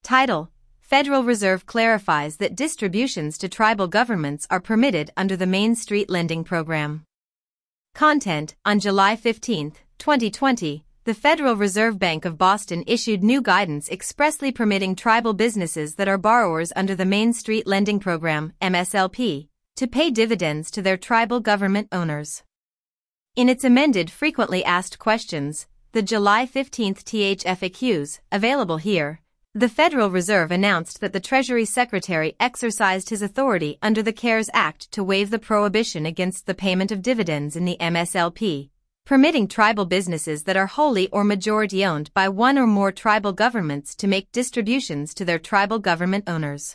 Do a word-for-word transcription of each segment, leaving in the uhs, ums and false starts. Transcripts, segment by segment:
Title: Federal Reserve clarifies that distributions to tribal governments are permitted under the Main Street Lending Program. Content: On July fifteenth, twenty twenty, the Federal Reserve Bank of Boston issued new guidance expressly permitting tribal businesses that are borrowers under the Main Street Lending Program, M S L P, to pay dividends to their tribal government owners. In its amended Frequently Asked Questions, the July fifteenth T H F A Qs, available here, the Federal Reserve announced that the Treasury Secretary exercised his authority under the CARES Act to waive the prohibition against the payment of dividends in the M S L P, permitting tribal businesses that are wholly or majority-owned by one or more tribal governments to make distributions to their tribal government owners.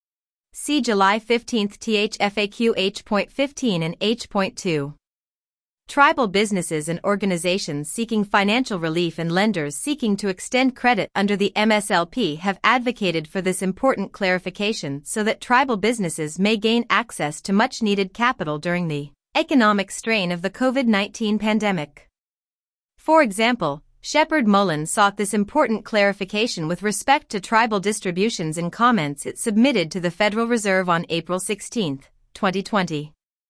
See July fifteenth T H F A Q H fifteen and H two. Tribal businesses and organizations seeking financial relief and lenders seeking to extend credit under the M S L P have advocated for this important clarification so that tribal businesses may gain access to much-needed capital during the economic strain of the COVID nineteen pandemic. For example, Shepard Mullen sought this important clarification with respect to tribal distributions in comments it submitted to the Federal Reserve on April sixteenth, twenty twenty.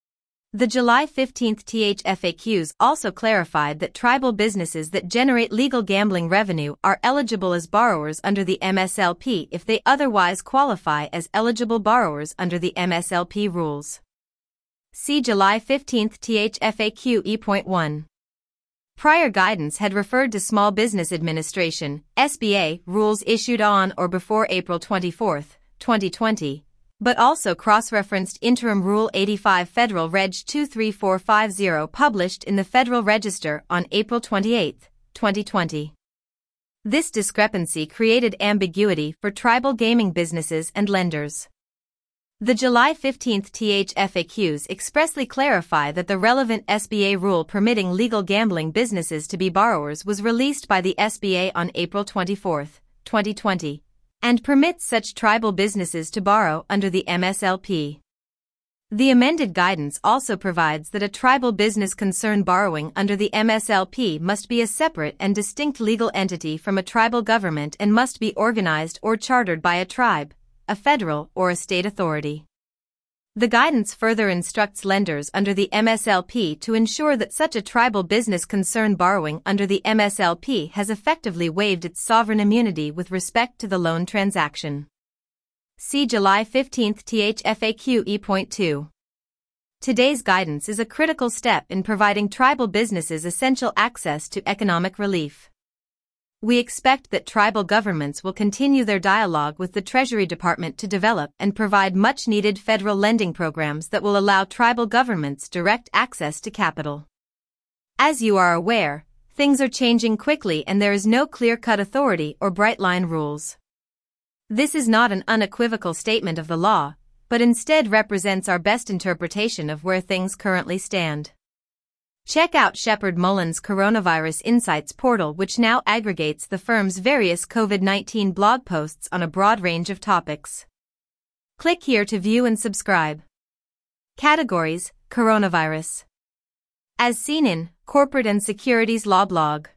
The July fifteenth T H F A Qs also clarified that tribal businesses that generate legal gambling revenue are eligible as borrowers under the M S L P if they otherwise qualify as eligible borrowers under the M S L P rules. See July fifteenth T H F A Q E one. Prior guidance had referred to Small Business Administration, S B A, rules issued on or before April twenty-fourth, twenty twenty, but also cross-referenced Interim Rule eighty-five Federal Reg two three four five zero published in the Federal Register on April twenty-eighth, twenty twenty. This discrepancy created ambiguity for tribal gaming businesses and lenders. The July fifteenth T H F A Qs expressly clarify that the relevant S B A rule permitting legal gambling businesses to be borrowers was released by the S B A on April twenty-fourth, twenty twenty, and permits such tribal businesses to borrow under the M S L P. The amended guidance also provides that a tribal business concern borrowing under the M S L P must be a separate and distinct legal entity from a tribal government and must be organized or chartered by a tribe, a federal or a state authority. The guidance further instructs lenders under the M S L P to ensure that such a tribal business concern borrowing under the M S L P has effectively waived its sovereign immunity with respect to the loan transaction. See July fifteenth T H F A Q E two. Today's guidance is a critical step in providing tribal businesses essential access to economic relief. We expect that tribal governments will continue their dialogue with the Treasury Department to develop and provide much-needed federal lending programs that will allow tribal governments direct access to capital. As you are aware, things are changing quickly and there is no clear-cut authority or bright-line rules. This is not an unequivocal statement of the law, but instead represents our best interpretation of where things currently stand. Check out Shepard Mullen's Coronavirus Insights portal, which now aggregates the firm's various COVID nineteen blog posts on a broad range of topics. Click here to view and subscribe. Categories: Coronavirus. As seen in Corporate and Securities Law blog.